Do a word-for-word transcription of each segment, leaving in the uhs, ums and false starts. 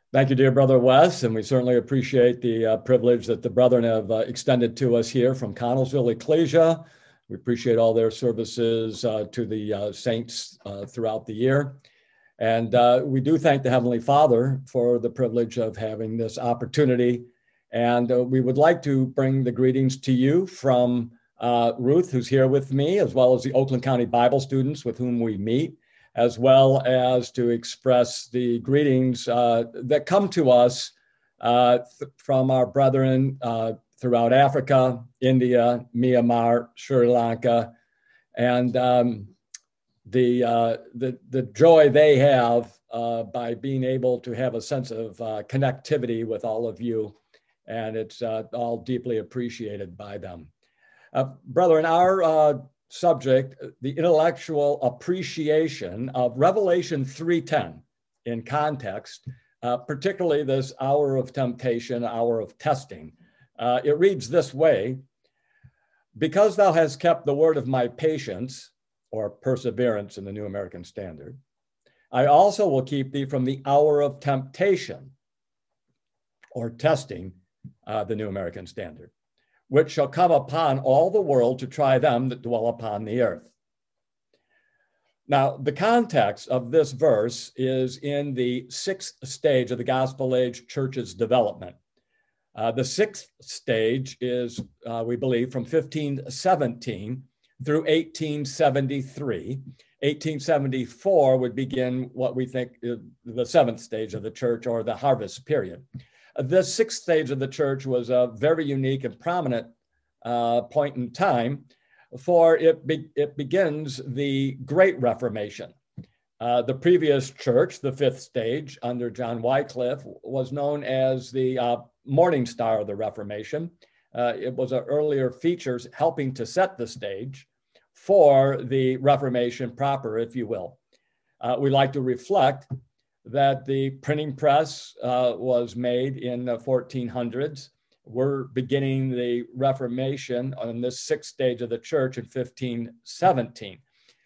Thank you, dear brother Wes, and we certainly appreciate the uh, privilege that the brethren have uh, extended to us here from Connellsville Ecclesia. We appreciate all their services uh, to the uh, saints uh, throughout the year. And uh, we do thank the Heavenly Father for the privilege of having this opportunity. And uh, we would like to bring the greetings to you from uh, Ruth, who's here with me, as well as the Oakland County Bible students with whom we meet, as well as to express the greetings uh, that come to us uh, th- from our brethren uh, throughout Africa, India, Myanmar, Sri Lanka, and um, the, uh, the, the joy they have uh, by being able to have a sense of uh, connectivity with all of you. And it's uh, all deeply appreciated by them. Uh, brethren, our uh, subject, the intellectual appreciation of Revelation three ten in context, uh, particularly this hour of temptation, hour of testing. Uh, it reads this way: because thou hast kept the word of my patience, or perseverance in the New American Standard, I also will keep thee from the hour of temptation, or testing, uh, the New American Standard, which shall come upon all the world to try them that dwell upon the earth. Now, the context of this verse is in the sixth stage of the Gospel Age Church's development. Uh, the sixth stage is, uh, we believe, from fifteen seventeen through eighteen seventy-three. eighteen seventy-four would begin what we think is the seventh stage of the church, or the harvest period. This sixth stage of the church was a very unique and prominent uh, point in time, for it, be, it begins the Great Reformation. Uh, the previous church, the fifth stage under John Wycliffe, was known as the uh, Morning Star of the Reformation. Uh, it was an earlier features helping to set the stage for the Reformation proper, if you will. Uh, we like to reflect that the printing press uh, was made in the fourteen hundreds. We're beginning the Reformation on this sixth stage of the church in fifteen seventeen.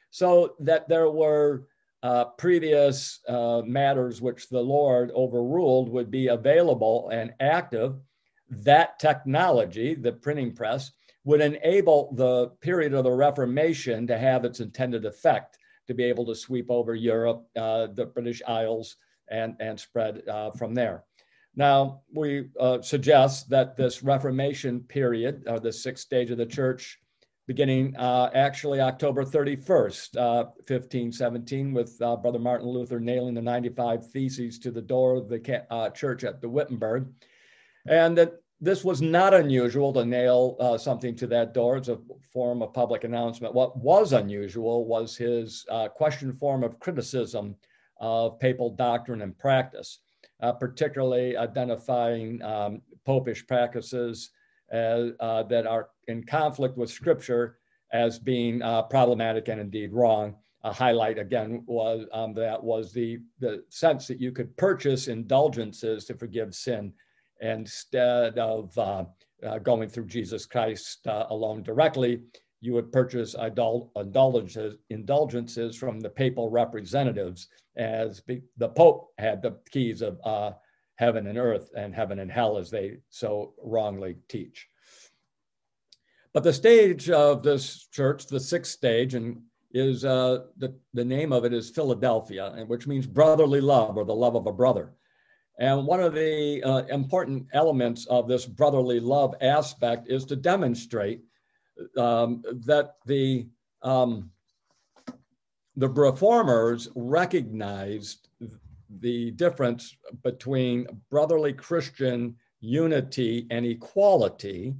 So that there were uh, previous uh, matters which the Lord overruled would be available and active. That technology, the printing press, would enable the period of the Reformation to have its intended effect, to be able to sweep over Europe, uh, the British Isles, and, and spread uh, from there. Now, we uh, suggest that this Reformation period, or the sixth stage of the church, beginning uh, actually October thirty-first, uh, fifteen seventeen, with uh, Brother Martin Luther nailing the ninety-five Theses to the door of the uh, church at the Wittenberg, and that this was not unusual to nail uh, something to that door as a form of public announcement. What was unusual was his uh, question form of criticism of papal doctrine and practice, uh, particularly identifying um, popish practices as, uh, that are in conflict with Scripture as being uh, problematic and indeed wrong. A highlight, again, was um, that was the, the sense that you could purchase indulgences to forgive sin, instead of uh, uh, going through Jesus Christ uh, alone directly. You would purchase indul- indulgences, indulgences from the papal representatives, as be- the Pope had the keys of uh, heaven and earth, and heaven and hell, as they so wrongly teach. But the stage of this church, the sixth stage, and is uh, the, the name of it is Philadelphia, which means brotherly love, or the love of a brother. And one of the uh, important elements of this brotherly love aspect is to demonstrate um, that the, um, the reformers recognized the difference between brotherly Christian unity and equality,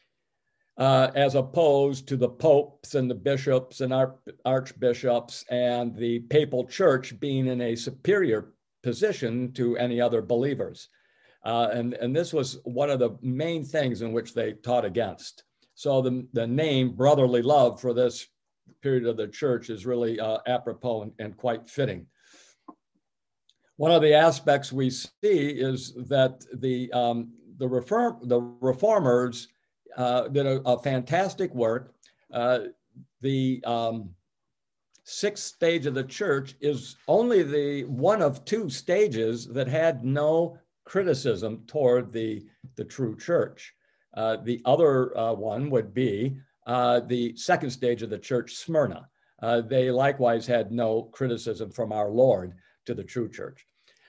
uh, as opposed to the popes and the bishops and arch- archbishops and the papal church being in a superior position to any other believers. Uh, and, and this was one of the main things in which they taught against. So the, the name brotherly love for this period of the church is really uh, apropos and, and quite fitting. One of the aspects we see is that the, um, the, reform, the reformers uh, did a, a fantastic work. Uh, the um, sixth stage of the church is only the one of two stages that had no criticism toward the, the true church. Uh, the other uh, one would be uh, the second stage of the church, Smyrna. Uh, they likewise had no criticism from our Lord to the true church.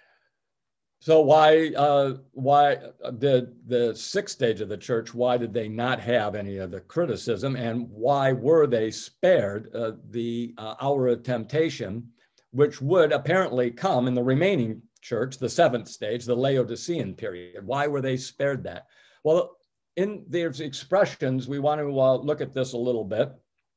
So why uh, why did the sixth stage of the church, why did they not have any of the criticism, and why were they spared uh, the uh, hour of temptation, which would apparently come in the remaining church, the seventh stage, the Laodicean period? Why were they spared that? Well, in these expressions, we want to uh, look at this a little bit.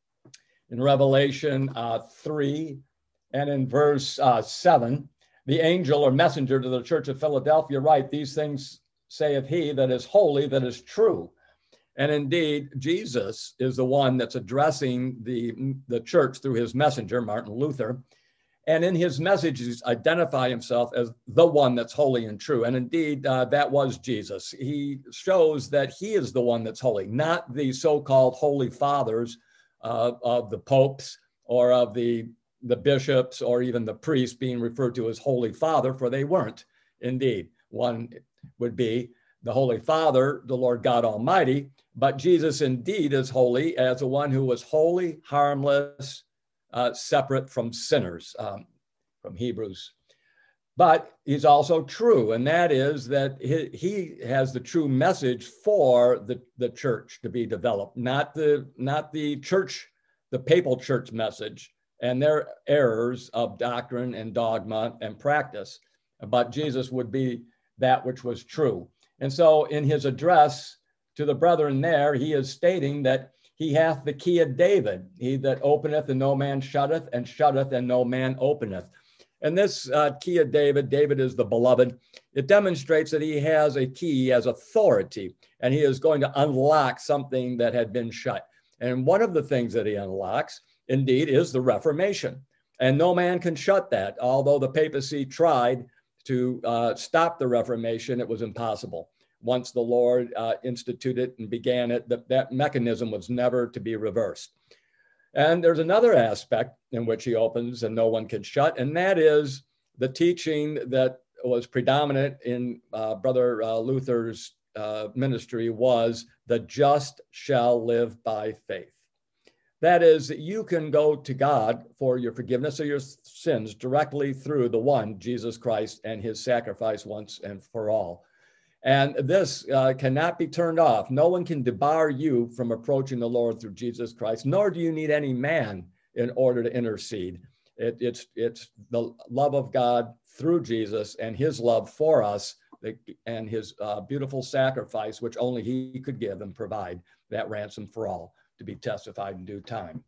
In Revelation uh, three and in verse uh, seven, the angel or messenger to the church of Philadelphia write, these things saith he that is holy, that is true. And indeed, Jesus is the one that's addressing the, the church through his messenger, Martin Luther. And in his messages, identify himself as the one that's holy and true. And indeed, uh, that was Jesus. He shows that he is the one that's holy, not the so-called holy fathers uh, of the popes or of the the bishops or even the priests being referred to as Holy Father, for they weren't. Indeed, one would be the Holy Father, the Lord God Almighty, but Jesus indeed is holy as the one who was holy, harmless, uh, separate from sinners, um, from Hebrews. But he's also true, and that is that he, he has the true message for the, the church to be developed, not the, not the church, the papal church message, and their errors of doctrine and dogma and practice. But Jesus would be that which was true. And so in his address to the brethren there, he is stating that he hath the key of David, he that openeth and no man shutteth, and shutteth and no man openeth. And this uh, key of David, David is the beloved, it demonstrates that he has a key, he has authority, and he is going to unlock something that had been shut. And one of the things that he unlocks indeed is the Reformation. And no man can shut that. Although the papacy tried to uh, stop the Reformation, it was impossible. Once the Lord uh, instituted and began it, that, that mechanism was never to be reversed. And there's another aspect in which he opens and no one can shut, and that is the teaching that was predominant in uh, Brother uh, Luther's uh, ministry was the just shall live by faith. That is, that you can go to God for your forgiveness of your sins directly through the one, Jesus Christ, and his sacrifice once and for all. And this uh, cannot be turned off. No one can debar you from approaching the Lord through Jesus Christ, nor do you need any man in order to intercede. It, it's, it's the love of God through Jesus and his love for us that, and his uh, beautiful sacrifice, which only he could give and provide that ransom for all, to be testified in due time.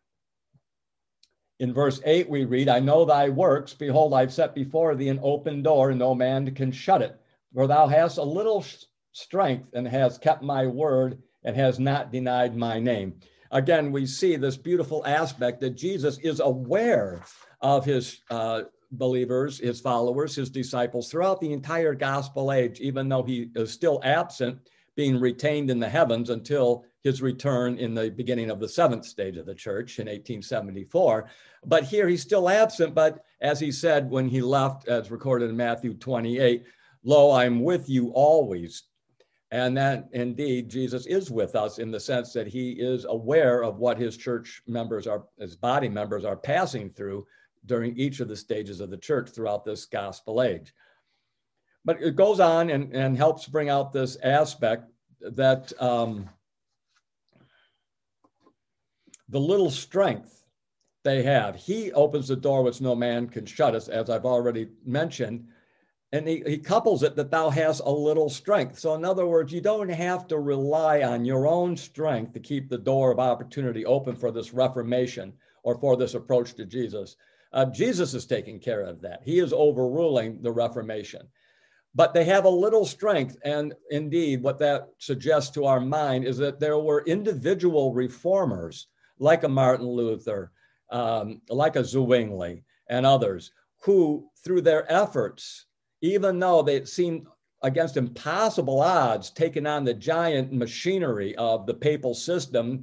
In verse eight, we read, I know thy works. Behold, I've set before thee an open door, and no man can shut it. For thou hast a little strength, and hast kept my word, and has not denied my name. Again, we see this beautiful aspect that Jesus is aware of his uh, believers, his followers, his disciples throughout the entire gospel age, even though he is still absent, being retained in the heavens until his return in the beginning of the seventh stage of the church in eighteen seventy-four. But here he's still absent, but as he said when he left, as recorded in Matthew twenty-eight, lo, I'm with you always. And that indeed, Jesus is with us in the sense that he is aware of what his church members are, his body members are passing through during each of the stages of the church throughout this gospel age. But it goes on and, and helps bring out this aspect that um, the little strength they have, he opens the door which no man can shut, us, as I've already mentioned, and he, he couples it that thou hast a little strength. So in other words, you don't have to rely on your own strength to keep the door of opportunity open for this reformation or for this approach to Jesus. Uh, Jesus is taking care of that. He is overruling the Reformation. But they have a little strength. And indeed, what that suggests to our mind is that there were individual reformers like a Martin Luther, um, like a Zwingli and others, who through their efforts, even though they seemed against impossible odds, taking on the giant machinery of the papal system,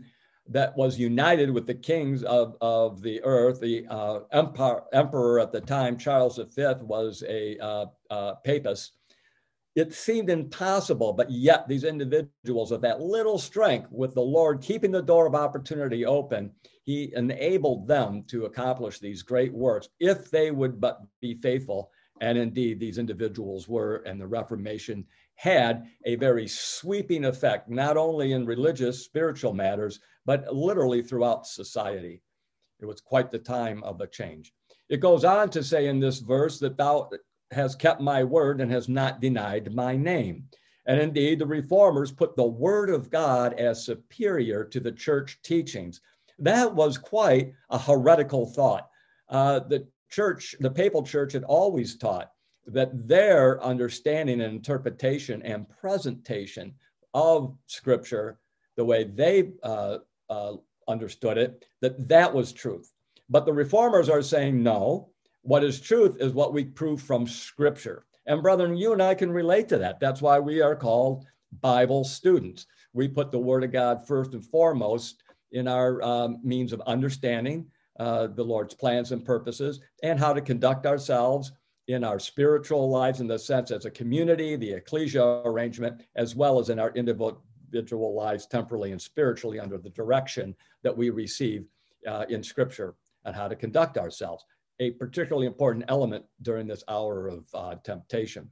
that was united with the kings of, of the earth. The uh, empire, emperor at the time, Charles the Fifth, was a uh, uh, papist. It seemed impossible, but yet these individuals of that little strength, with the Lord keeping the door of opportunity open, he enabled them to accomplish these great works if they would but be faithful. And indeed, these individuals were, and the Reformation had a very sweeping effect, not only in religious, spiritual matters, but literally throughout society. It was quite the time of a change. It goes on to say in this verse that thou has kept my word and has not denied my name. And indeed, the reformers put the word of God as superior to the church teachings. That was quite a heretical thought. Uh, the church, the papal church, had always taught that their understanding and interpretation and presentation of scripture, the way they uh, uh, understood it, that that was truth. But the reformers are saying, no, what is truth is what we prove from scripture. And brethren, you and I can relate to that. That's why we are called Bible students. We put the word of God first and foremost in our um, means of understanding uh, the Lord's plans and purposes, and how to conduct ourselves in our spiritual lives, in the sense as a community, the ecclesia arrangement, as well as in our individual lives, temporally and spiritually, under the direction that we receive uh, in scripture, and how to conduct ourselves. A particularly important element during this hour of uh, temptation.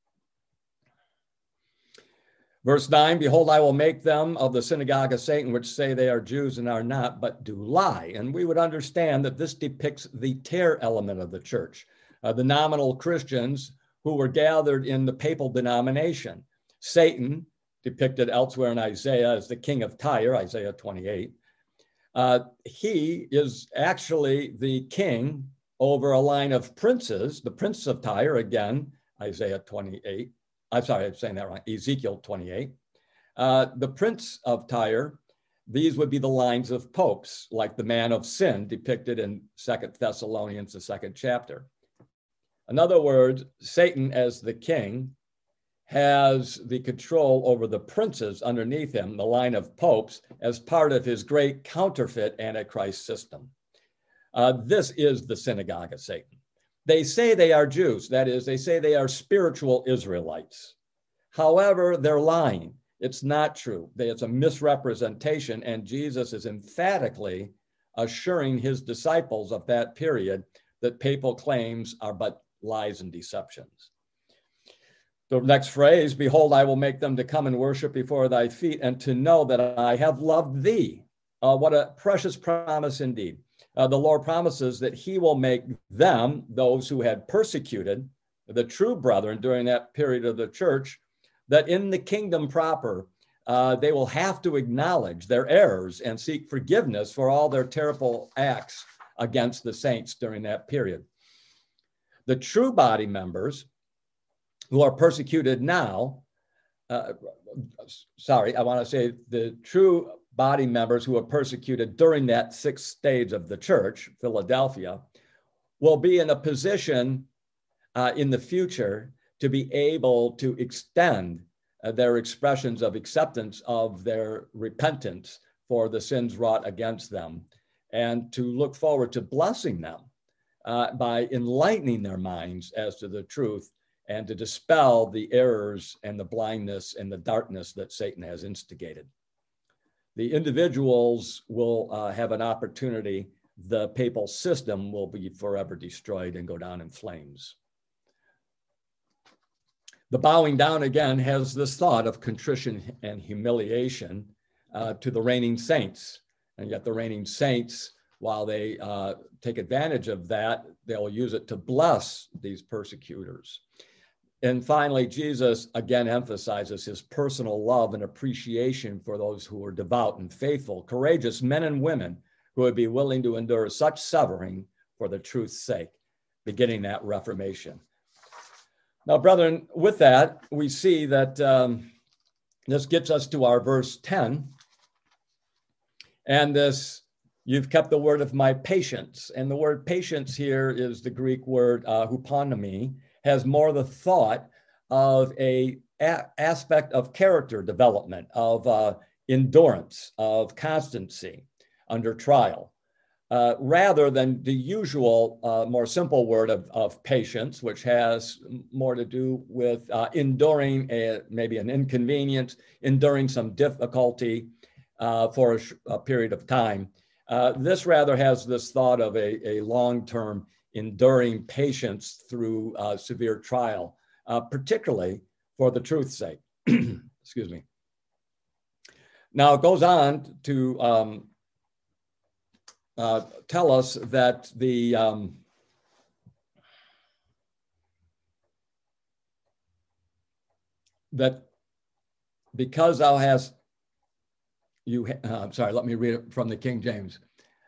Verse nine, behold, I will make them of the synagogue of Satan, which say they are Jews and are not, but do lie. And we would understand that this depicts the tare element of the church, uh, the nominal Christians who were gathered in the papal denomination. Satan, depicted elsewhere in Isaiah as the king of Tyre, Isaiah twenty-eight, uh, he is actually the king over a line of princes, the prince of Tyre, again, Isaiah twenty-eight. I'm sorry, I'm saying that wrong, Ezekiel twenty-eight. Uh, the prince of Tyre, these would be the lines of popes, like the man of sin depicted in Second Thessalonians, the second chapter. In other words, Satan as the king has the control over the princes underneath him, the line of popes, as part of his great counterfeit Antichrist system. Uh, this is the synagogue of Satan. They say they are Jews. That is, they say they are spiritual Israelites. However, they're lying. It's not true. It's a misrepresentation, and Jesus is emphatically assuring his disciples of that period that papal claims are but lies and deceptions. The next phrase, behold, I will make them to come and worship before thy feet, and to know that I have loved thee. Uh, what a precious promise indeed. Uh, the Lord promises that he will make them, those who had persecuted the true brethren during that period of the church, that in the kingdom proper, uh, they will have to acknowledge their errors and seek forgiveness for all their terrible acts against the saints during that period. The true body members who are persecuted now, uh, sorry, I want to say the true body members who are persecuted during that sixth stage of the church, Philadelphia, will be in a position uh, in the future to be able to extend uh, their expressions of acceptance of their repentance for the sins wrought against them, and to look forward to blessing them uh, by enlightening their minds as to the truth, and to dispel the errors and the blindness and the darkness that Satan has instigated. The individuals will uh, have an opportunity. The papal system will be forever destroyed and go down in flames. The bowing down again has this thought of contrition and humiliation uh, to the reigning saints. And yet the reigning saints, while they uh, take advantage of that, they'll use it to bless these persecutors. And finally, Jesus again emphasizes his personal love and appreciation for those who are devout and faithful, courageous men and women who would be willing to endure such suffering for the truth's sake, beginning that Reformation. Now, brethren, with that, we see that um, this gets us to our verse ten. And this, you've kept the word of my patience. And the word patience here is the Greek word uh, huponomy, has more the thought of a, a aspect of character development, of uh, endurance, of constancy under trial, uh, rather than the usual, uh, more simple word of, of patience, which has more to do with uh, enduring a, maybe an inconvenience, enduring some difficulty uh, for a, a period of time. Uh, this rather has this thought of a, a long-term enduring patience through uh, severe trial, uh, particularly for the truth's sake. Excuse me. Now it goes on to um, uh, tell us that the um, that because thou hast you uh, I'm sorry, let me read it from the King James.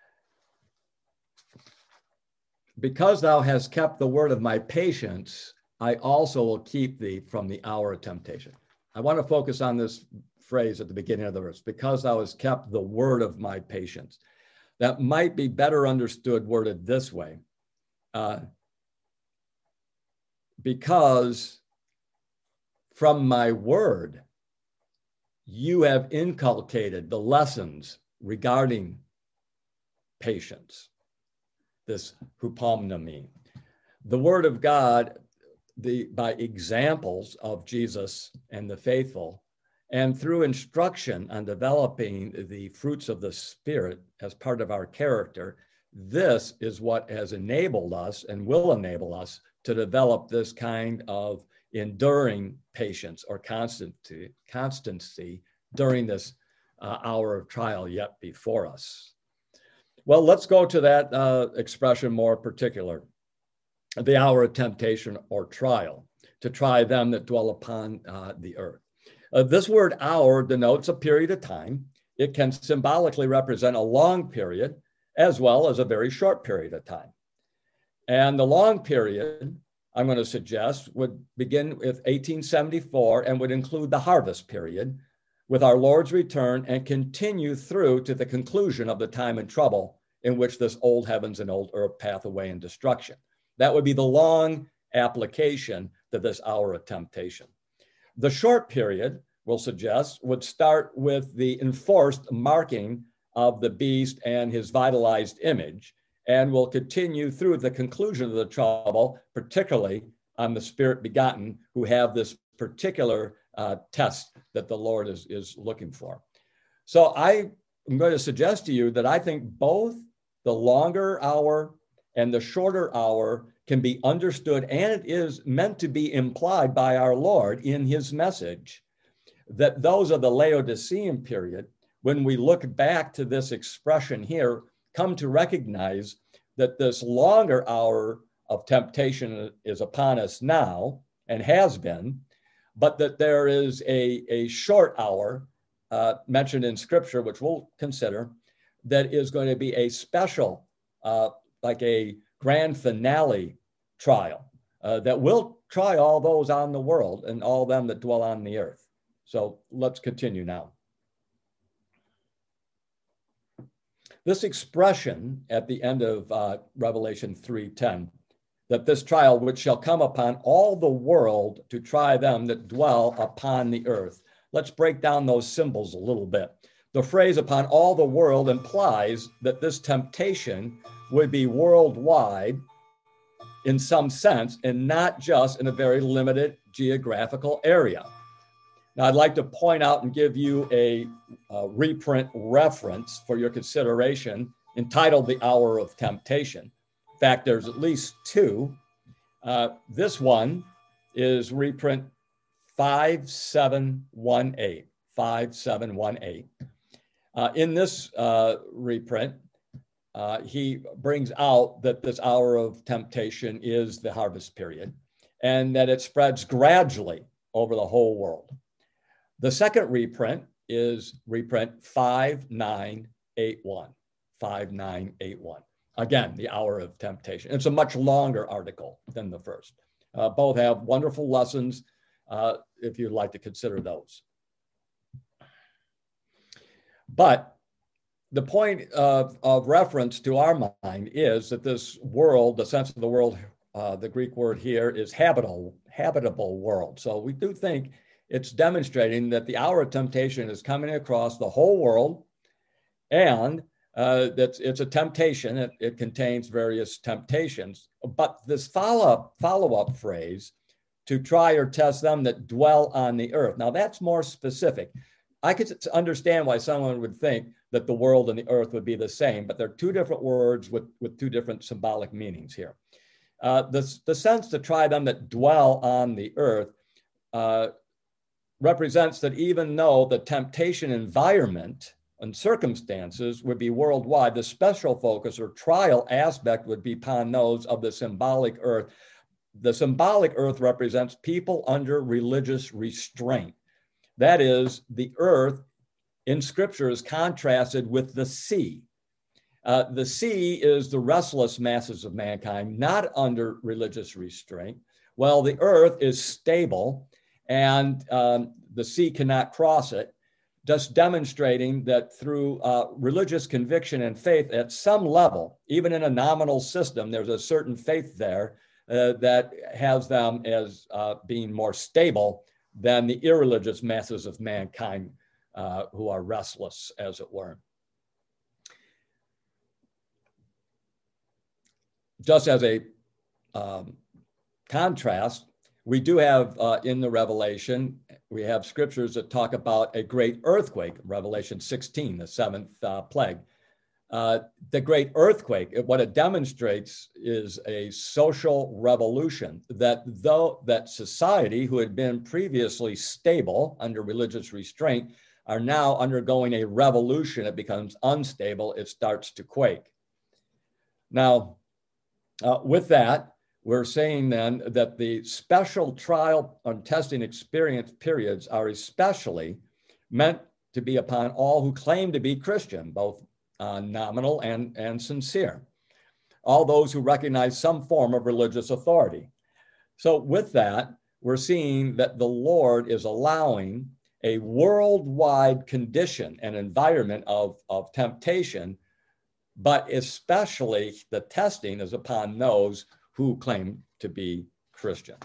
Because thou hast kept the word of my patience, I also will keep thee from the hour of temptation. I want to focus on this phrase at the beginning of the verse, because thou hast kept the word of my patience. That might be better understood worded this way. Uh, because from my word, you have inculcated the lessons regarding patience, this hupomnemi. The word of God, the, by examples of Jesus and the faithful, and through instruction on developing the fruits of the Spirit as part of our character, this is what has enabled us and will enable us to develop this kind of enduring patience or constancy, constancy during this uh, hour of trial yet before us. Well, let's go to that uh, expression more particular, the hour of temptation or trial, to try them that dwell upon uh, the earth. Uh, this word hour denotes a period of time. It can symbolically represent a long period as well as a very short period of time. And the long period, I'm going to suggest, would begin with eighteen seventy-four and would include the harvest period with our Lord's return and continue through to the conclusion of the time and trouble in which this old heavens and old earth path away in destruction. That would be the long application to this hour of temptation. The short period, we'll suggest, would start with the enforced marking of the beast and his vitalized image, and will continue through the conclusion of the trouble, particularly on the spirit begotten, who have this particular uh, test that the Lord is, is looking for. So I am going to suggest to you that I think both the longer hour and the shorter hour can be understood, and it is meant to be implied by our Lord in his message, that those of the Laodicean period, when we look back to this expression here, come to recognize that this longer hour of temptation is upon us now and has been, but that there is a, a short hour uh, mentioned in Scripture, which we'll consider, that is going to be a special, uh, like a grand finale trial uh, that will try all those on the world and all them that dwell on the earth. So let's continue now. This expression at the end of uh, Revelation three ten, that this trial which shall come upon all the world to try them that dwell upon the earth. Let's break down those symbols a little bit. The phrase upon all the world implies that this temptation would be worldwide in some sense, and not just in a very limited geographical area. Now, I'd like to point out and give you a, a reprint reference for your consideration entitled The Hour of Temptation. In fact, there's at least two. Uh, this one is reprint five seven one eight, five seven one eight. Uh, in this uh, reprint, uh, he brings out that this hour of temptation is the harvest period and that it spreads gradually over the whole world. The second reprint is reprint five nine eight one, five nine eight one. Again, the hour of temptation. It's a much longer article than the first. Uh, both have wonderful lessons uh, if you'd like to consider those. But the point of, of reference to our mind is that this world, the sense of the world, uh, the Greek word here is habitable, habitable world. So we do think it's demonstrating that the hour of temptation is coming across the whole world, and uh, that it's a temptation. It, it contains various temptations. But this follow-up, follow-up phrase, to try or test them that dwell on the earth. Now that's more specific. I could understand why someone would think that the world and the earth would be the same, but they're two different words with, with two different symbolic meanings here. Uh, the, the sense to try them that dwell on the earth uh, represents that even though the temptation environment and circumstances would be worldwide, the special focus or trial aspect would be upon those of the symbolic earth. The symbolic earth represents people under religious restraint. That is, the earth in Scripture is contrasted with the sea. Uh, the sea is the restless masses of mankind, not under religious restraint, while the earth is stable and um, the sea cannot cross it, just demonstrating that through uh, religious conviction and faith at some level, even in a nominal system, there's a certain faith there Uh, that has them as uh, being more stable than the irreligious masses of mankind uh, who are restless, as it were. Just as a um, contrast, we do have uh, in the Revelation, we have scriptures that talk about a great earthquake, Revelation sixteen, the seventh uh, plague. Uh, the great earthquake, what it demonstrates is a social revolution, that though that society who had been previously stable under religious restraint are now undergoing a revolution. It becomes unstable. It starts to quake. Now, uh, with that, we're saying then that the special trial and testing experience periods are especially meant to be upon all who claim to be Christian, both Uh, nominal and, and sincere, all those who recognize some form of religious authority. So with that, we're seeing that the Lord is allowing a worldwide condition and environment of, of temptation, but especially the testing is upon those who claim to be Christian.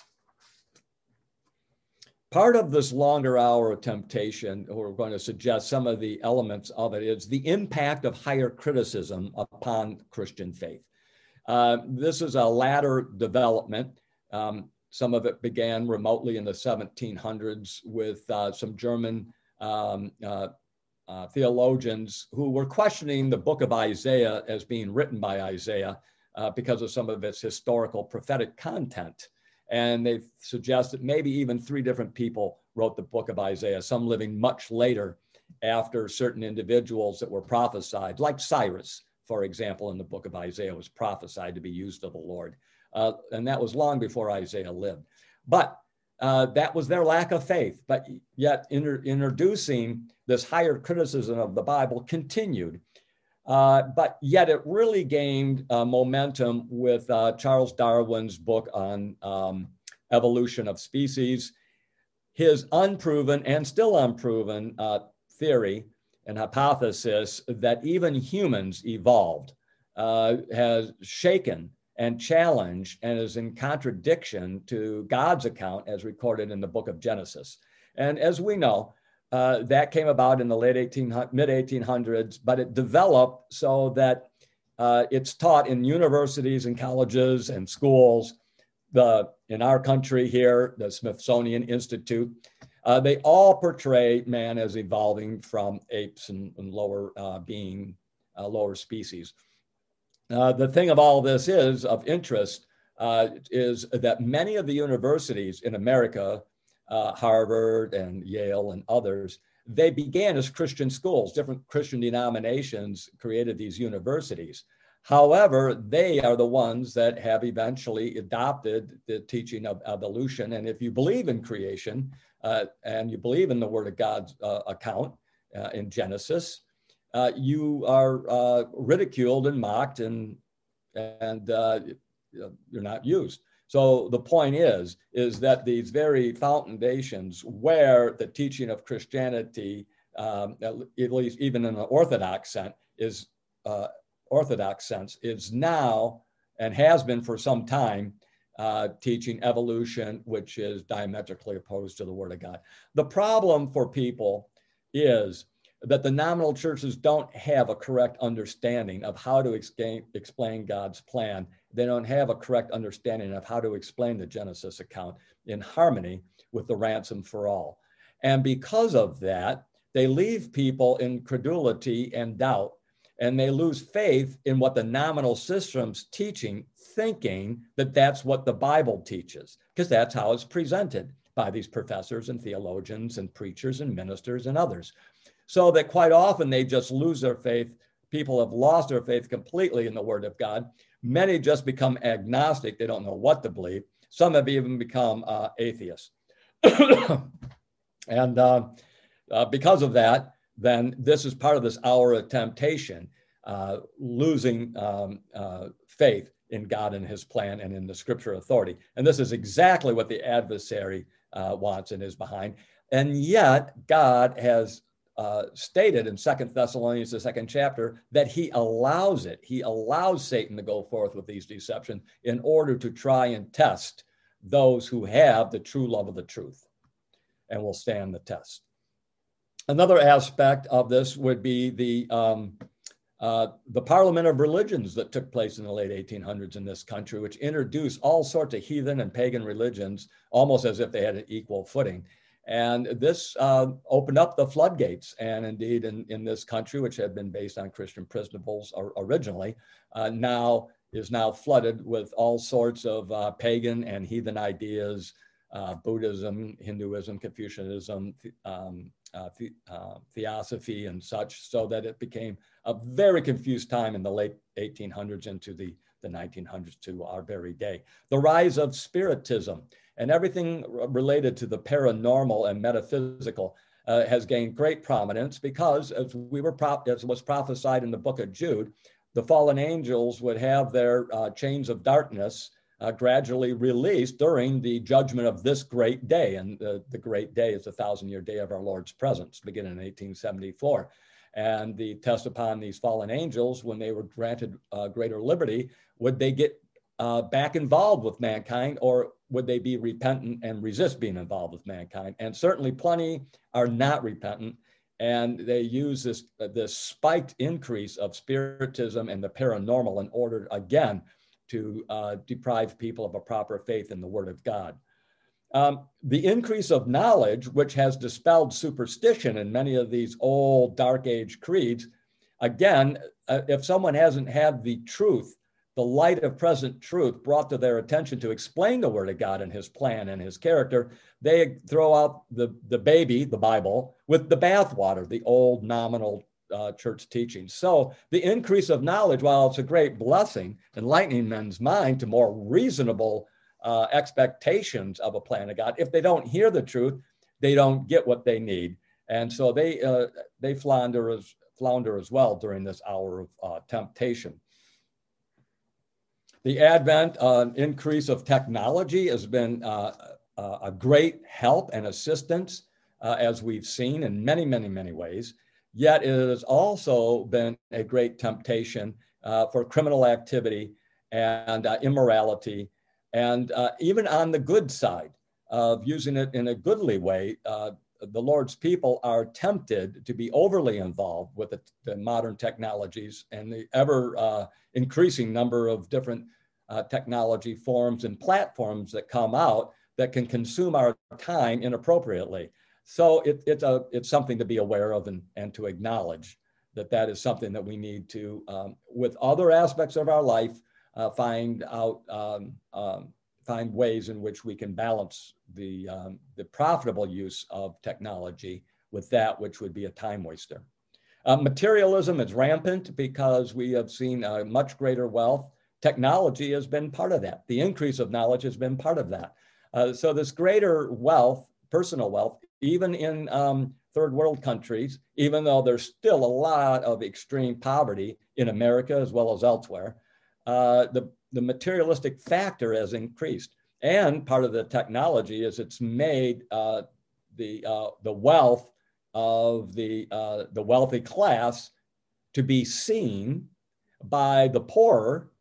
Part of this longer hour of temptation, we're going to suggest some of the elements of it, is the impact of higher criticism upon Christian faith. Uh, this is a latter development. Um, some of it began remotely in the seventeen hundreds with uh, some German um, uh, uh, theologians who were questioning the book of Isaiah as being written by Isaiah uh, because of some of its historical prophetic content. And they suggest that maybe even three different people wrote the book of Isaiah, some living much later after certain individuals that were prophesied, like Cyrus, for example, in the book of Isaiah was prophesied to be used of the Lord. Uh, and that was long before Isaiah lived. But uh, that was their lack of faith. But yet inter- introducing this higher criticism of the Bible continued. Uh, but yet it really gained uh, momentum with uh, Charles Darwin's book on um, evolution of species. His unproven and still unproven uh, theory and hypothesis that even humans evolved uh, has shaken and challenged and is in contradiction to God's account as recorded in the book of Genesis. And as we know, Uh, that came about in the late eighteen hundreds, mid eighteen hundreds, but it developed so that uh, it's taught in universities and colleges and schools. The in our country here, the Smithsonian Institute, uh, they all portray man as evolving from apes and, and lower uh, being, uh, lower species. Uh, the thing of all this is of interest uh, is that many of the universities in America, Uh, Harvard and Yale and others, they began as Christian schools. Different Christian denominations created these universities. However, they are the ones that have eventually adopted the teaching of evolution. And if you believe in creation uh, and you believe in the Word of God's uh, account uh, in Genesis, uh, you are uh, ridiculed and mocked and, and uh, you're not used. So the point is, is that these very foundations where the teaching of Christianity, um, at least even in an Orthodox sense, is uh, Orthodox sense, is now and has been for some time uh, teaching evolution, which is diametrically opposed to the Word of God. The problem for people is that the nominal churches don't have a correct understanding of how to explain, explain God's plan. They don't have a correct understanding of how to explain the Genesis account in harmony with the ransom for all. And because of that, they leave people in credulity and doubt, and they lose faith in what the nominal system's teaching, thinking that that's what the Bible teaches, because that's how it's presented by these professors and theologians and preachers and ministers and others. So that quite often they just lose their faith. People have lost their faith completely in the Word of God. Many just become agnostic. They don't know what to believe. Some have even become uh, atheists. and uh, uh, because of that, then this is part of this hour of temptation, uh, losing um, uh, faith in God and his plan and in the scripture authority. And this is exactly what the adversary uh, wants and is behind. And yet God has uh, stated in Second Thessalonians, the second chapter, that he allows it. He allows Satan to go forth with these deceptions in order to try and test those who have the true love of the truth and will stand the test. Another aspect of this would be the um, uh, the Parliament of Religions that took place in the late eighteen hundreds in this country, which introduced all sorts of heathen and pagan religions, almost as if they had an equal footing. And this uh, opened up the floodgates. And indeed, in, in this country, which had been based on Christian principles originally, uh, now is now flooded with all sorts of uh, pagan and heathen ideas, uh, Buddhism, Hinduism, Confucianism, um, uh, the, uh, theosophy and such, so that it became a very confused time in the late eighteen hundreds into the, the nineteen hundreds to our very day. The rise of Spiritism and everything related to the paranormal and metaphysical uh, has gained great prominence because, as we were prop- as was prophesied in the book of Jude, the fallen angels would have their uh, chains of darkness uh, gradually released during the judgment of this great day. And the, the great day is the thousand-year day of our Lord's presence, beginning in eighteen seventy-four. And the test upon these fallen angels, when they were granted uh, greater liberty, would they get uh, back involved with mankind, or would they be repentant and resist being involved with mankind? And certainly plenty are not repentant. And they use this, uh, this spiked increase of Spiritism and the paranormal in order, again, to uh, deprive people of a proper faith in the Word of God. Um, the increase of knowledge, which has dispelled superstition in many of these old Dark Age creeds, again, uh, if someone hasn't had the truth, the light of present truth brought to their attention to explain the Word of God and his plan and his character, they throw out the, the baby, the Bible, with the bathwater, the old nominal uh, church teachings. So the increase of knowledge, while it's a great blessing, enlightening men's mind to more reasonable uh, expectations of a plan of God, if they don't hear the truth, they don't get what they need. And so they, uh, they flounder, as, flounder as well during this hour of uh, temptation. The advent, uh, increase of technology has been uh, a great help and assistance, uh, as we've seen in many, many, many ways. Yet it has also been a great temptation uh, for criminal activity and uh, immorality, and uh, even on the good side of using it in a goodly way, uh, the Lord's people are tempted to be overly involved with the, the modern technologies and the ever uh, increasing number of different uh, technology forms and platforms that come out that can consume our time inappropriately. So it, it's, a, it's something to be aware of and, and to acknowledge that that is something that we need to, um, with other aspects of our life, uh, find out, um, um, find ways in which we can balance the, um, the profitable use of technology with that which would be a time waster. Uh, materialism is rampant because we have seen uh, much greater wealth. Technology has been part of that. The increase of knowledge has been part of that. Uh, so this greater wealth, personal wealth, even in um, third world countries, even though there's still a lot of extreme poverty in America as well as elsewhere, uh, the, the materialistic factor has increased. And part of the technology is it's made uh, the, uh, the wealth of the, uh, the wealthy class to be seen by the poorer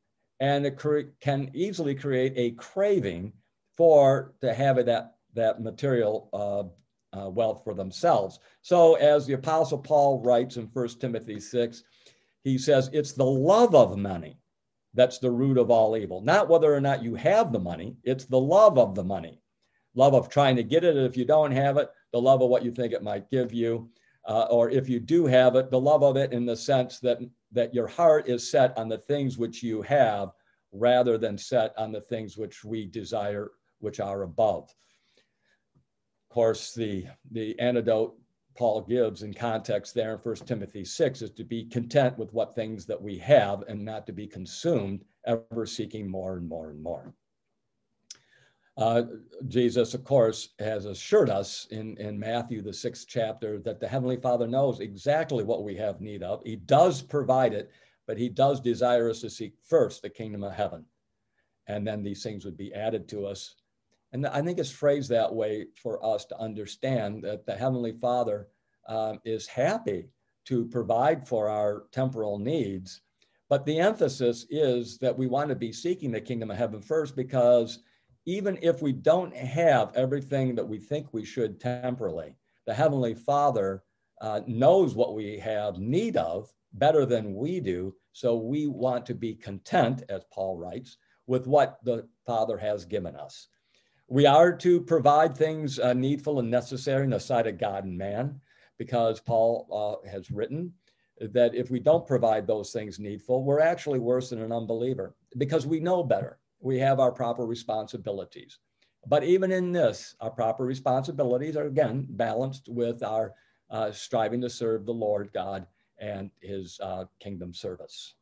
and it cre- can easily create a craving for to have that, that material uh, uh, wealth for themselves. So as the Apostle Paul writes in First Timothy six, he says, it's the love of money that's the root of all evil. Not whether or not you have the money, it's the love of the money. Love of trying to get it if you don't have it, the love of what you think it might give you, uh, or if you do have it, the love of it in the sense that, that your heart is set on the things which you have rather than set on the things which we desire, which are above. Of course, the, the antidote Paul gives in context there in First Timothy six is to be content with what things that we have and not to be consumed, ever seeking more and more and more. Uh, Jesus, of course, has assured us in, in Matthew, the sixth chapter, that the Heavenly Father knows exactly what we have need of. He does provide it, but he does desire us to seek first the kingdom of heaven. And then these things would be added to us. And I think it's phrased that way for us to understand that the Heavenly Father uh, is happy to provide for our temporal needs. But the emphasis is that we want to be seeking the kingdom of heaven first, because even if we don't have everything that we think we should temporally, the Heavenly Father uh, knows what we have need of better than we do. So we want to be content, as Paul writes, with what the Father has given us. We are to provide things uh, needful and necessary in the sight of God and man, because Paul uh, has written that if we don't provide those things needful, we're actually worse than an unbeliever, because we know better. We have our proper responsibilities. But even in this, our proper responsibilities are, again, balanced with our uh, striving to serve the Lord God and his uh, kingdom service.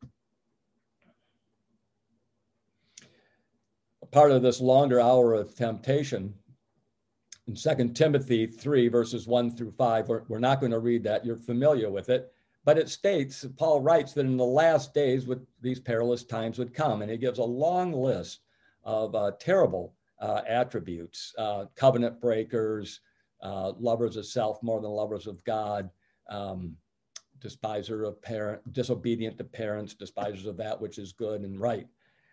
Part of this longer hour of temptation, in Second Timothy three, verses one through five, we're, we're not going to read that. You're familiar with it. But it states, Paul writes that in the last days would, these perilous times would come. And he gives a long list of uh, terrible uh, attributes, uh, covenant breakers, uh, lovers of self more than lovers of God, um, despiser of parent, disobedient to parents, despisers of that which is good and right.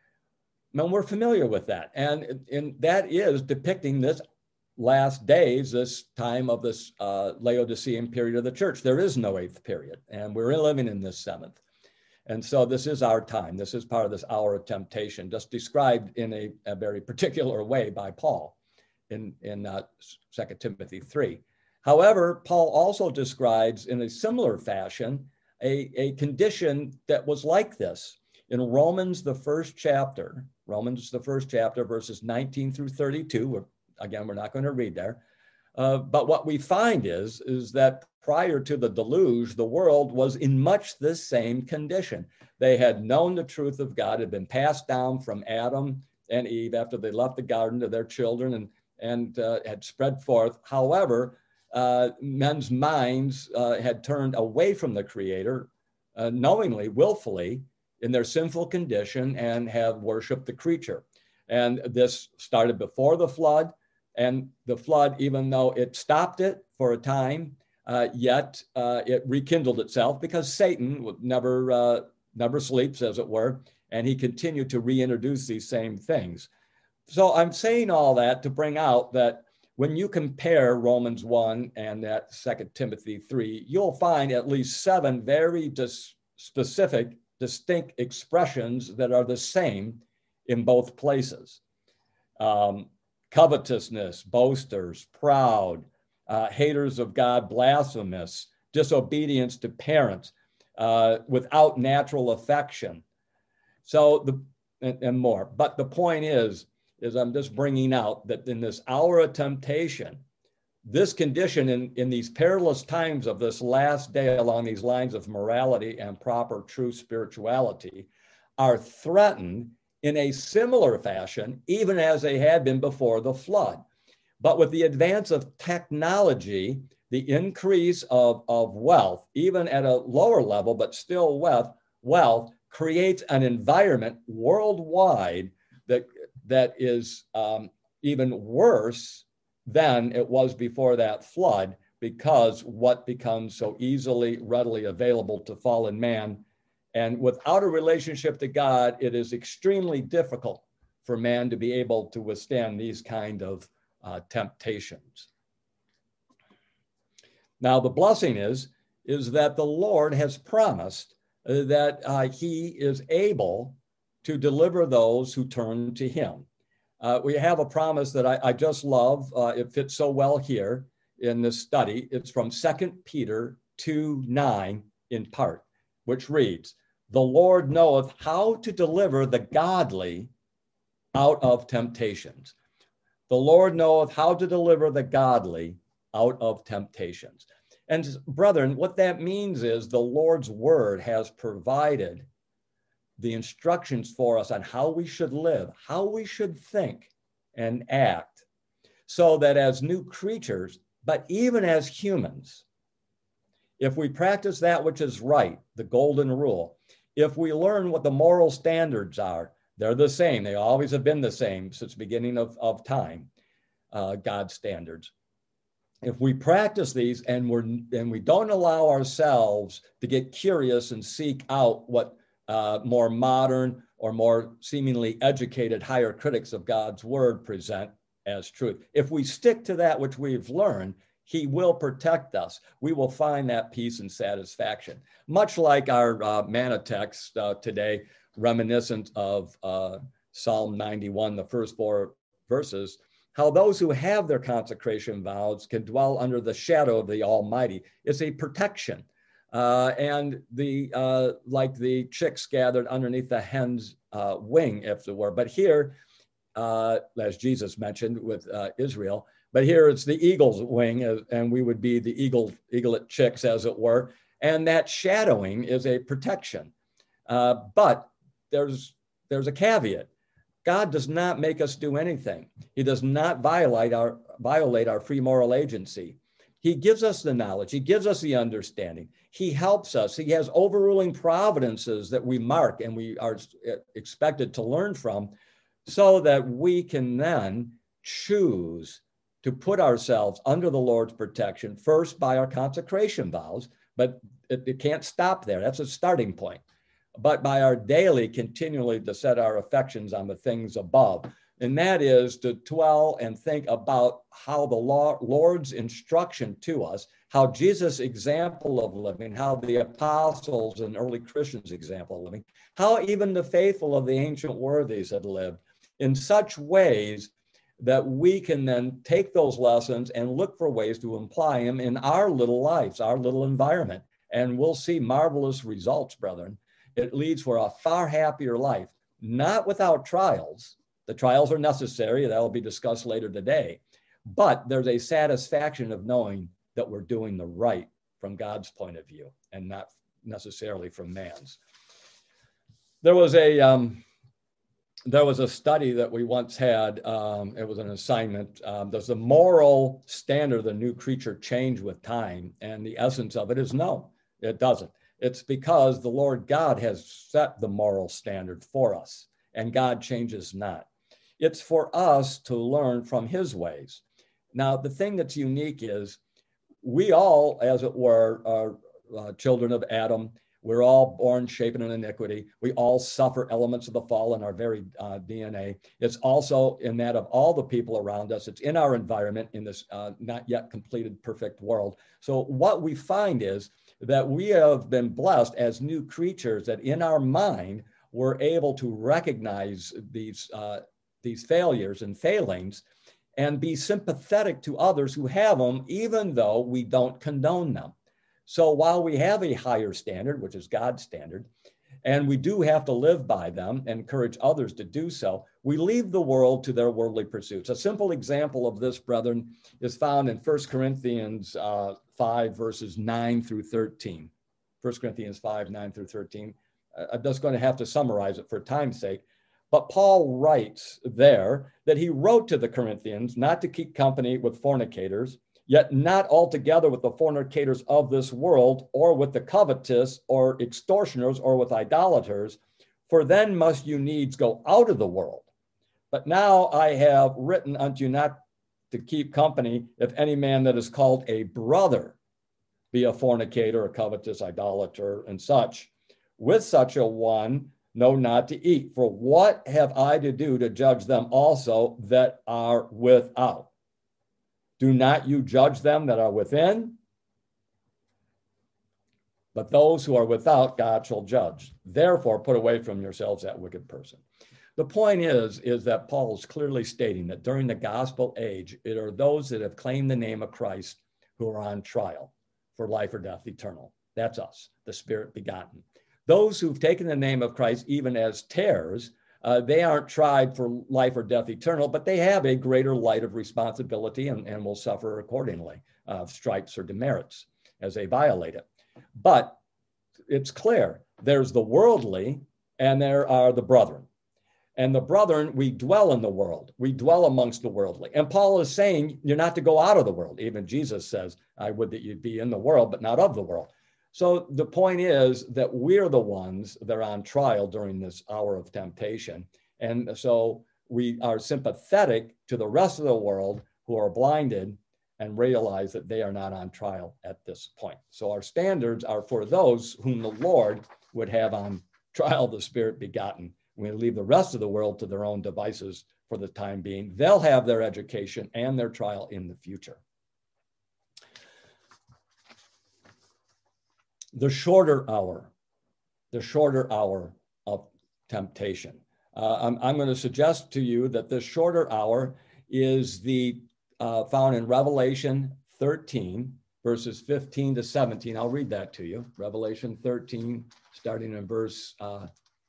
And we're familiar with that. And, and that is depicting this last days, this time of this uh, Laodicean period of the church. There is no eighth period, and we're living in this seventh. And so this is our time. This is part of this hour of temptation, just described in a, a very particular way by Paul in, in uh, Second Timothy three. However, Paul also describes in a similar fashion a, a condition that was like this. In Romans, the first chapter, Romans, the first chapter, verses nineteen through thirty-two, we're Again, we're not going to read there. Uh, but what we find is, is that prior to the deluge, the world was in much the same condition. They had known the truth of God, had been passed down from Adam and Eve after they left the garden to their children and, and uh, had spread forth. However, uh, men's minds uh, had turned away from the Creator uh, knowingly, willfully, in their sinful condition, and have worshiped the creature. And this started before the flood. And the flood, even though it stopped it for a time, uh, yet uh, it rekindled itself, because Satan never, uh, never sleeps, as it were, and he continued to reintroduce these same things. So I'm saying all that to bring out that when you compare Romans one and that Second Timothy three, you'll find at least seven very dis- specific, distinct expressions that are the same in both places. Um, Covetousness, boasters, proud, uh, haters of God, blasphemous, disobedience to parents, uh, without natural affection. So the and, and more. But the point is, is I'm just bringing out that in this hour of temptation, this condition in, in these perilous times of this last day along these lines of morality and proper true spirituality are threatened in a similar fashion, even as they had been before the flood. But with the advance of technology, the increase of, of wealth, even at a lower level, but still wealth, wealth creates an environment worldwide that, that is um, even worse than it was before that flood, because what becomes so easily, readily available to fallen man And without a relationship to God, it is extremely difficult for man to be able to withstand these kind of uh, temptations. Now, the blessing is, is that the Lord has promised uh, that uh, he is able to deliver those who turn to him. Uh, we have a promise that I, I just love. Uh, it fits so well here in this study. It's from Second Peter two nine in part, which reads, "The Lord knoweth how to deliver the godly out of temptations." The Lord knoweth how to deliver the godly out of temptations. And brethren, what that means is the Lord's word has provided the instructions for us on how we should live, how we should think and act, so that as new creatures, but even as humans, if we practice that which is right, the golden rule, if we learn what the moral standards are, they're the same. They always have been the same since the beginning of, of time, uh, God's standards. If we practice these and we're and we don't allow ourselves to get curious and seek out what uh, more modern or more seemingly educated higher critics of God's word present as truth, if we stick to that which we've learned, he will protect us. We will find that peace and satisfaction. Much like our uh, manna text uh, today, reminiscent of uh, Psalm ninety-one, the first four verses, how those who have their consecration vows can dwell under the shadow of the Almighty. It's a protection. Uh, and the uh, like the chicks gathered underneath the hen's uh, wing, if it were. But here, uh, as Jesus mentioned with uh, Israel, but here it's the eagle's wing, and we would be the eagle, eaglet chicks, as it were. And that shadowing is a protection. Uh, but there's there's a caveat. God does not make us do anything. He does not violate our violate our free moral agency. He gives us the knowledge. He gives us the understanding. He helps us. He has overruling providences that we mark and we are expected to learn from, so that we can then choose to put ourselves under the Lord's protection, first by our consecration vows, but it, it can't stop there. That's a starting point. But by our daily, continually to set our affections on the things above. And that is to dwell and think about how the Lord's instruction to us, how Jesus' example of living, how the apostles and early Christians' example of living, how even the faithful of the ancient worthies had lived in such ways that we can then take those lessons and look for ways to apply them in our little lives, our little environment. And we'll see marvelous results, brethren. It leads for a far happier life, not without trials. The trials are necessary. That will be discussed later today. But there's a satisfaction of knowing that we're doing the right from God's point of view and not necessarily from man's. There was a um, there was a study that we once had. Um, it was an assignment. Um, does the moral standard of the new creature change with time? And the essence of it is no, it doesn't. It's because the Lord God has set the moral standard for us, and God changes not. It's for us to learn from his ways. Now, the thing that's unique is we all, as it were, are uh, children of Adam. We're all born shapen in iniquity. We all suffer elements of the fall in our very uh, D N A. It's also in that of all the people around us. It's in our environment in this uh, not yet completed perfect world. So what we find is that we have been blessed as new creatures, that in our mind, we're able to recognize these, uh, these failures and failings and be sympathetic to others who have them, even though we don't condone them. So while we have a higher standard, which is God's standard, and we do have to live by them and encourage others to do so, we leave the world to their worldly pursuits. A simple example of this, brethren, is found in First Corinthians uh, five, verses nine through thirteen. First Corinthians five, nine through thirteen. I'm just going to have to summarize it for time's sake. But Paul writes there that he wrote to the Corinthians not to keep company with fornicators, yet not altogether with the fornicators of this world, or with the covetous, or extortioners, or with idolaters, for then must you needs go out of the world. But now I have written unto you not to keep company, if any man that is called a brother be a fornicator, a covetous, idolater, and such. with such a one, know not to eat. For what have I to do to judge them also that are without? Do not you judge them that are within? But those who are without, God shall judge. Therefore, put away from yourselves that wicked person. The point is, is that Paul is clearly stating that during the gospel age, it are those that have claimed the name of Christ who are on trial for life or death eternal. That's us, the Spirit begotten. Those who've taken the name of Christ even as tares, uh, they aren't tried for life or death eternal, but they have a greater light of responsibility and, and will suffer accordingly, uh, stripes or demerits as they violate it. But it's clear, there's the worldly and there are the brethren. And the brethren, we dwell in the world. We dwell amongst the worldly. And Paul is saying you're not to go out of the world. Even Jesus says, I would that you'd be in the world, but not of the world. So the point is that we're the ones that are on trial during this hour of temptation. And so we are sympathetic to the rest of the world who are blinded and realize that they are not on trial at this point. So our standards are for those whom the Lord would have on trial, the Spirit begotten. We leave the rest of the world to their own devices for the time being. They'll have their education and their trial in the future. The shorter hour, the shorter hour of temptation. Uh, I'm, I'm going to suggest to you that this shorter hour is the uh, found in Revelation thirteen, verses fifteen to seventeen. I'll read that to you. Revelation thirteen, starting in verse uh,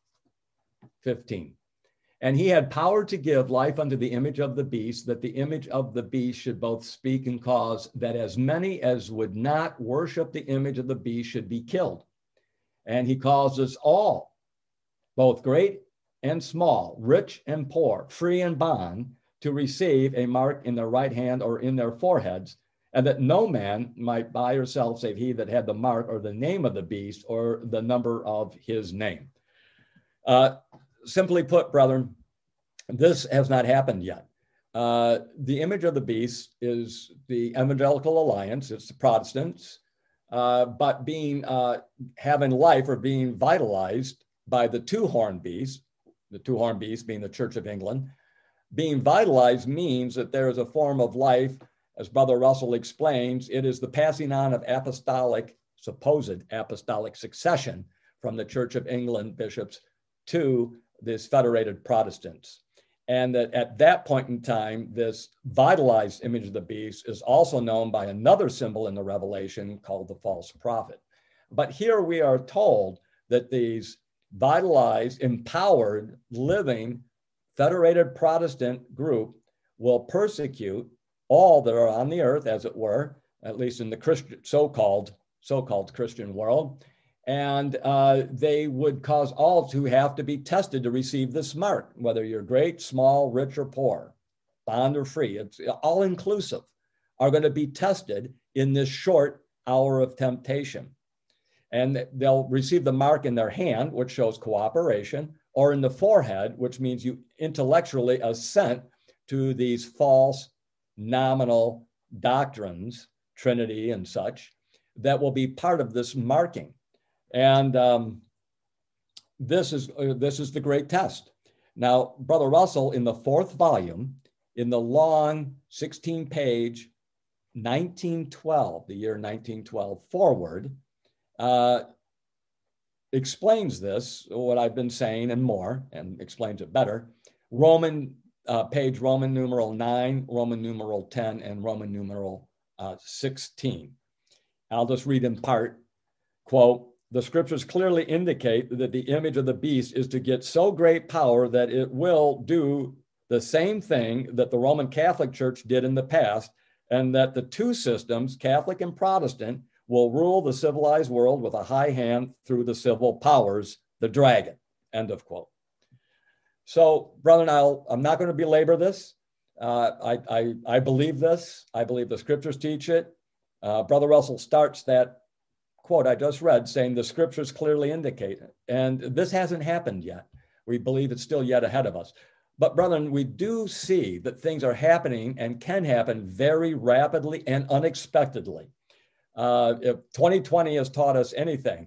fifteen. And he had power to give life unto the image of the beast, that the image of the beast should both speak and cause that as many as would not worship the image of the beast should be killed. And he causes all, both great and small, rich and poor, free and bond, to receive a mark in their right hand or in their foreheads, and that no man might buy or sell save he that had the mark or the name of the beast or the number of his name. Uh, Simply put, brethren, this has not happened yet. Uh, the image of the beast is the Evangelical Alliance. It's the Protestants, uh, but being uh, having life or being vitalized by the two-horned beast, the two-horned beast being the Church of England. Being vitalized means that there is a form of life, as Brother Russell explains, it is the passing on of apostolic, supposed apostolic succession from the Church of England bishops to this federated Protestants. And that at that point in time, this vitalized image of the beast is also known by another symbol in the Revelation called the false prophet. But here we are told that these vitalized, empowered, living, federated Protestant group will persecute all that are on the earth, as it were, at least in the Christian, so-called, so-called Christian world. And uh, they would cause all to have to be tested to receive this mark, whether you're great, small, rich, or poor, bond or free. It's all inclusive, are going to be tested in this short hour of temptation. And they'll receive the mark in their hand, which shows cooperation, or in the forehead, which means you intellectually assent to these false nominal doctrines, Trinity and such, that will be part of this marking. And um, this is uh, this is the great test. Now, Brother Russell, in the fourth volume, in the long sixteen-page nineteen twelve, the year nineteen twelve forward, uh, explains this, what I've been saying and more, and explains it better. Roman uh, page, Roman numeral nine, Roman numeral ten, and Roman numeral uh, sixteen. I'll just read in part, quote, the scriptures clearly indicate that the image of the beast is to get so great power that it will do the same thing that the Roman Catholic Church did in the past, and that the two systems, Catholic and Protestant, will rule the civilized world with a high hand through the civil powers, the dragon, end of quote. So, brethren, I'll, I'm not going to belabor this. Uh, I, I, I believe this. I believe the scriptures teach it. Uh, Brother Russell starts that quote I just read saying the scriptures clearly indicate it. And this hasn't happened yet. We believe it's still yet ahead of us. But brethren, we do see that things are happening and can happen very rapidly and unexpectedly. Uh, if twenty twenty has taught us anything,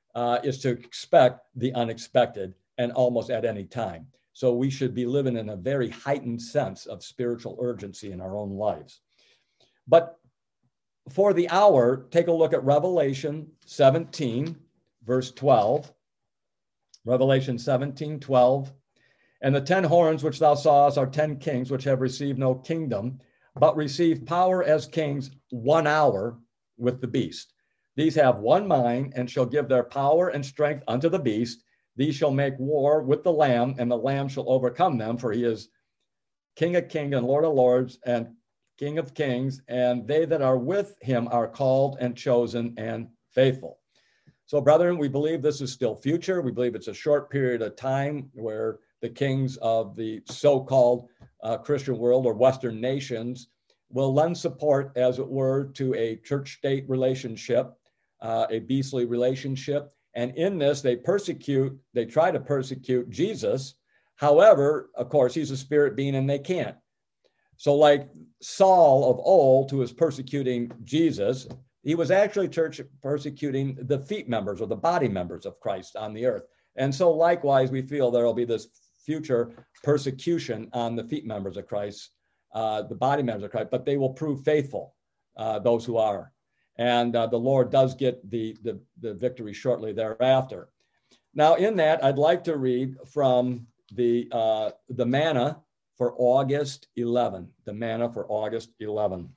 uh, is to expect the unexpected and almost at any time. So we should be living in a very heightened sense of spiritual urgency in our own lives. But for the hour, take a look at Revelation seventeen, verse twelve. Revelation seventeen, twelve. And the ten horns which thou sawest are ten kings which have received no kingdom, but receive power as kings one hour with the beast. These have one mind and shall give their power and strength unto the beast. These shall make war with the Lamb, and the Lamb shall overcome them, for he is King of kings and Lord of lords and King of kings, and they that are with him are called and chosen and faithful. So, brethren, we believe this is still future. We believe it's a short period of time where the kings of the so-called uh, Christian world or Western nations will lend support, as it were, to a church-state relationship, uh, a beastly relationship. And in this, they persecute, they try to persecute Jesus. However, of course, he's a spirit being and they can't. So like Saul of old, who was persecuting Jesus, he was actually church persecuting the feet members or the body members of Christ on the earth. And so likewise, we feel there will be this future persecution on the feet members of Christ, uh, the body members of Christ, but they will prove faithful, uh, those who are. And uh, the Lord does get the, the, the victory shortly thereafter. Now in that, I'd like to read from the, uh, the manna for August eleventh, the manna for August eleventh.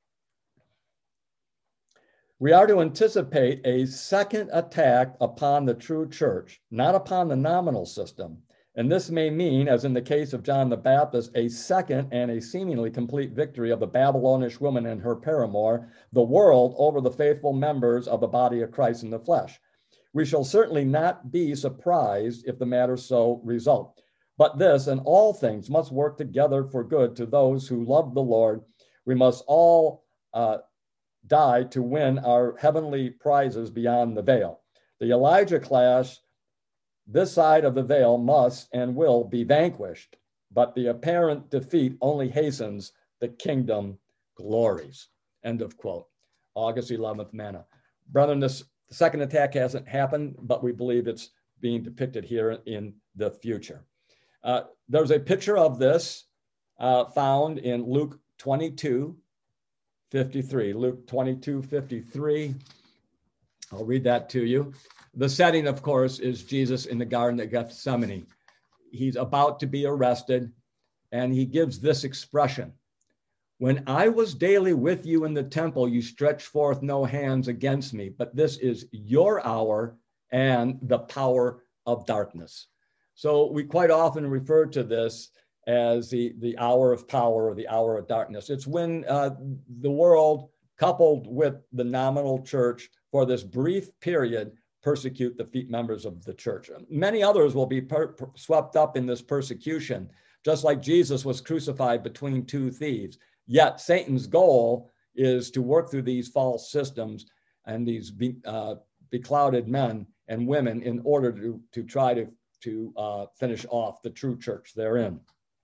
We are to anticipate a second attack upon the true church, not upon the nominal system. And this may mean, as in the case of John the Baptist, a second and a seemingly complete victory of the Babylonish woman and her paramour, the world, over the faithful members of the body of Christ in the flesh. We shall certainly not be surprised if the matter so result. But this and all things must work together for good to those who love the Lord. We must all uh, die to win our heavenly prizes beyond the veil. The Elijah class, this side of the veil, must and will be vanquished, but the apparent defeat only hastens the kingdom glories. End of quote. August eleventh, manna. Brethren, this second attack hasn't happened, but we believe it's being depicted here in the future. Uh, there's a picture of this uh, found in Luke twenty-two, fifty-three. Luke twenty-two, fifty-three. I'll read that to you. The setting, of course, is Jesus in the Garden of Gethsemane. He's about to be arrested, and he gives this expression: when I was daily with you in the temple, you stretched forth no hands against me, but this is your hour and the power of darkness. So we quite often refer to this as the, the hour of power or the hour of darkness. It's when uh, the world, coupled with the nominal church, for this brief period, persecute the feet members of the church. Many others will be per- per- swept up in this persecution, just like Jesus was crucified between two thieves. Yet Satan's goal is to work through these false systems and these be, uh, beclouded men and women in order to, to try to, to uh, finish off the true church therein.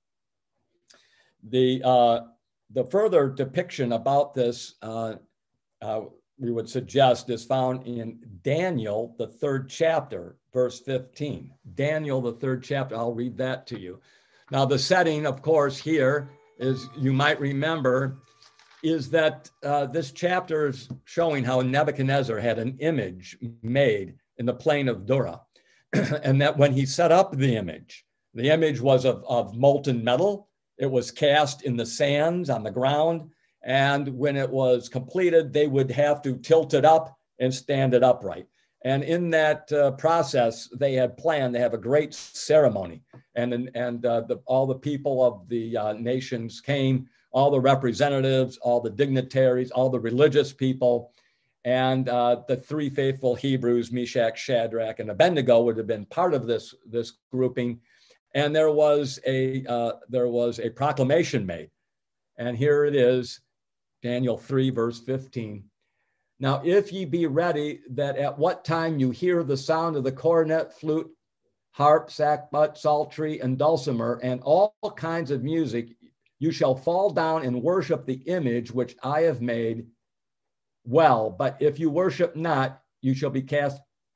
The, uh, the further depiction about this, uh, uh, we would suggest, is found in Daniel, the third chapter, verse fifteen. Daniel, the third chapter, I'll read that to you. Now, the setting, of course, here is, you might remember, is that uh, this chapter is showing how Nebuchadnezzar had an image made in the plain of Dura. And that when he set up the image, the image was of, of molten metal. It was cast in the sands on the ground. And when it was completed, they would have to tilt it up and stand it upright. And in that uh, process, they had planned to have a great ceremony. And, and uh, the, all the people of the uh, nations came, all the representatives, all the dignitaries, all the religious people. And uh, the three faithful Hebrews, Meshach, Shadrach, and Abednego, would have been part of this, this grouping. And there was a uh, there was a proclamation made. And here it is, Daniel three, verse fifteen. Now, if ye be ready, that at what time you hear the sound of the cornet, flute, harp, sackbut, psaltery, and dulcimer, and all kinds of music, you shall fall down and worship the image which I have made. Well, but if you worship not, you shall be cast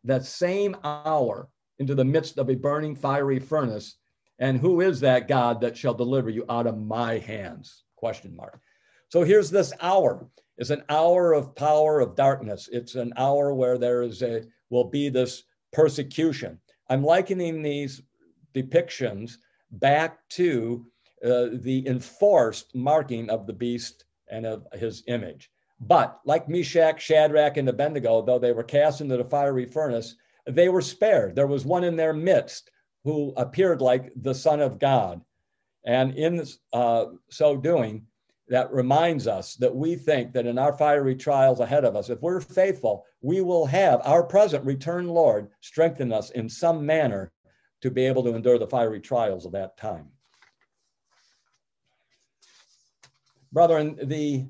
that same hour into the midst of a burning fiery furnace. And who is that God that shall deliver you out of my hands? Question mark. So here's this hour. It's an hour of power of darkness. It's an hour where there is a will be this persecution. I'm likening these depictions back to uh, the enforced marking of the beast and of his image. But like Meshach, Shadrach, and Abednego, though they were cast into the fiery furnace, they were spared. There was one in their midst who appeared like the Son of God. And in uh, so doing, that reminds us that we think that in our fiery trials ahead of us, if we're faithful, we will have our present returned Lord strengthen us in some manner to be able to endure the fiery trials of that time. Brethren, the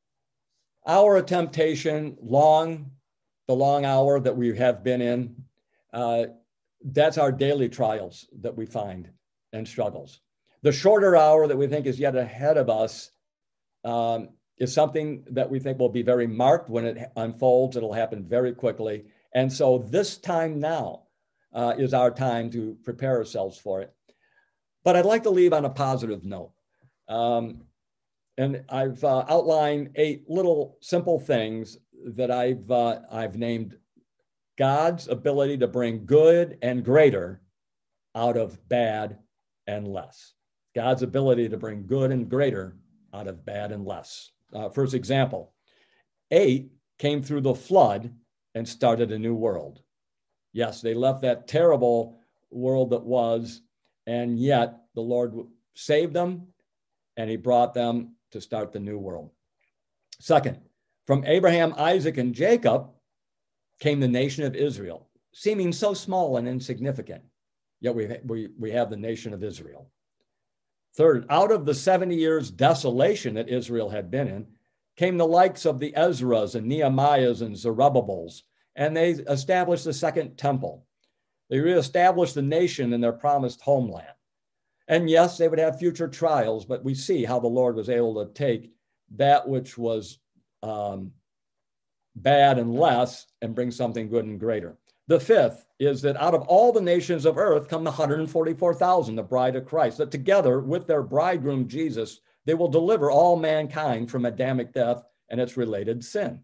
hour of temptation, long, the long hour that we have been in, uh, that's our daily trials that we find and struggles. The shorter hour that we think is yet ahead of us um, is something that we think will be very marked when it unfolds. It'll happen very quickly. And so this time now uh, is our time to prepare ourselves for it. But I'd like to leave on a positive note. Um, and I've uh, outlined eight little simple things that I've uh, I've named God's ability to bring good and greater out of bad and less. God's ability to bring good and greater out of bad and less. Uh, first example, eight came through the flood and started a new world. Yes, they left that terrible world that was, and yet the Lord saved them and he brought them to start the new world. Second, from Abraham, Isaac, and Jacob came the nation of Israel, seeming so small and insignificant, yet we, we, we have the nation of Israel. Third, out of the seventy years desolation that Israel had been in, came the likes of the Ezras and Nehemiahs and Zerubbabels, and they established the second temple. They reestablished the nation in their promised homeland. And yes, they would have future trials, but we see how the Lord was able to take that which was um, bad and less and bring something good and greater. The fifth is that out of all the nations of earth come the one hundred forty-four thousand, the bride of Christ, that together with their bridegroom Jesus, they will deliver all mankind from Adamic death and its related sin.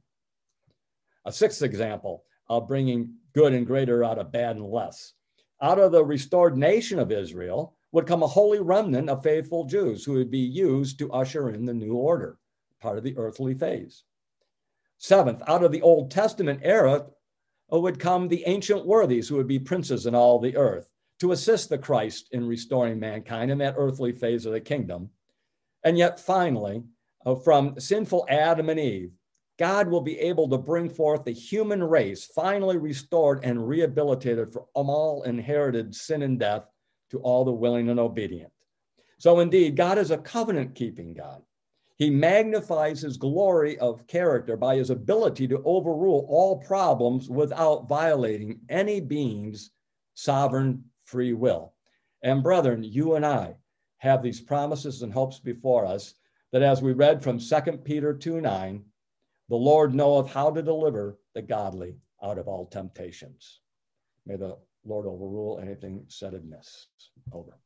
A sixth example of bringing good and greater out of bad and less. Out of the restored nation of Israel would come a holy remnant of faithful Jews who would be used to usher in the new order, part of the earthly phase. Seventh, out of the Old Testament era would come the ancient worthies who would be princes in all the earth to assist the Christ in restoring mankind in that earthly phase of the kingdom. And yet finally, uh, from sinful Adam and Eve, God will be able to bring forth the human race finally restored and rehabilitated from all inherited sin and death to all the willing and obedient. So indeed, God is a covenant-keeping God. He magnifies his glory of character by his ability to overrule all problems without violating any being's sovereign free will. And brethren, you and I have these promises and hopes before us that as we read from Second Peter two nine, the Lord knoweth how to deliver the godly out of all temptations. May the Lord overrule anything said amiss. Over.